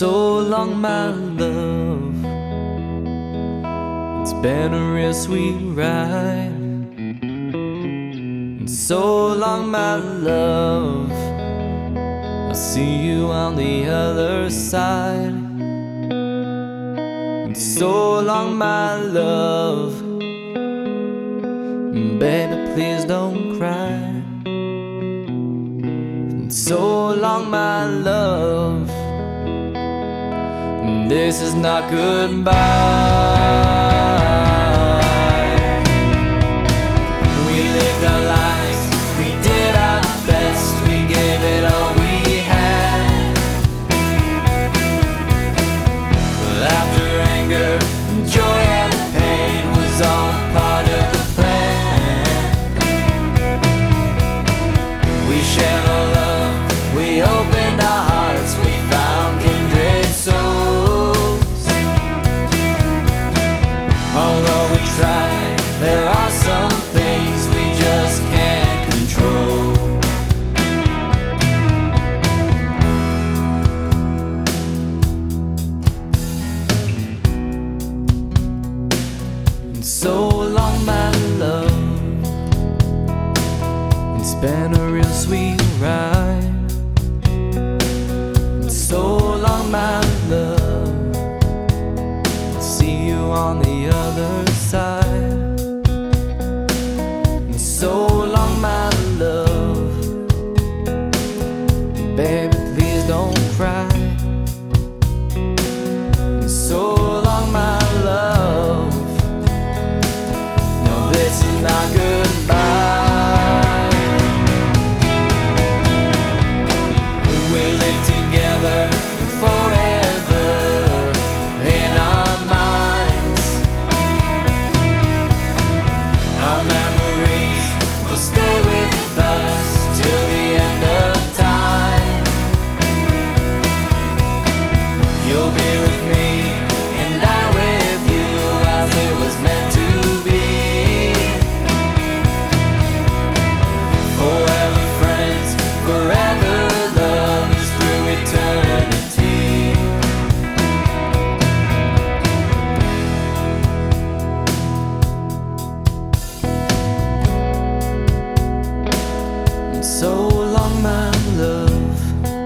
so long, my love. It's been a real sweet ride. And so long, my love. I'll see you on the other side. And so long, my love. Baby, please don't cry. And so long, my love. This is not goodbye. We lived our lives, we did our best, we gave it all we had. Laughter, anger, joy and pain was all part of the plan. We shared our love, we opened our hearts, we found kindred souls. Although we try, there are some things we just can't control. And so long, my love. It's been a real sweet ride. And so long, my love. See you on the other side. And so long, my love. Baby, please don't cry. And so long, my love. No, this is not goodbye. We live together forever in our minds. Our memories will stay with us till the end of time. You'll be with me and I with you as it was meant to be. Forever friends, forever lovers through eternity. And so long, my love.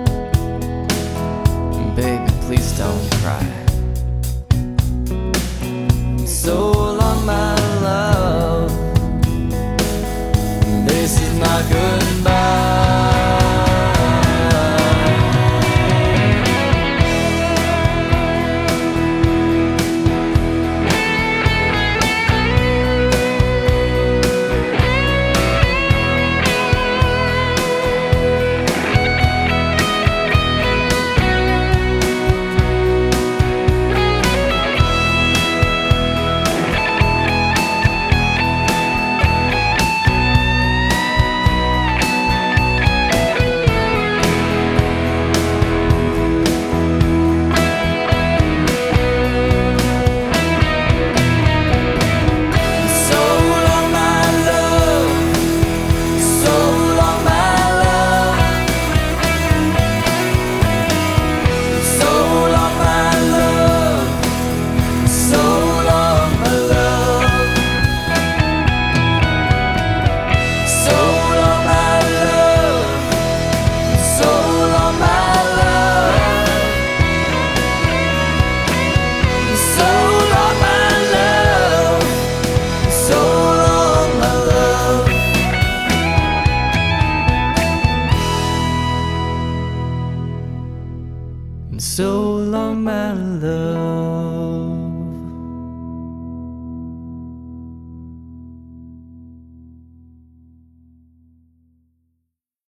Baby, please don't cry. And so long, my love. This is not goodbye. So long, my love.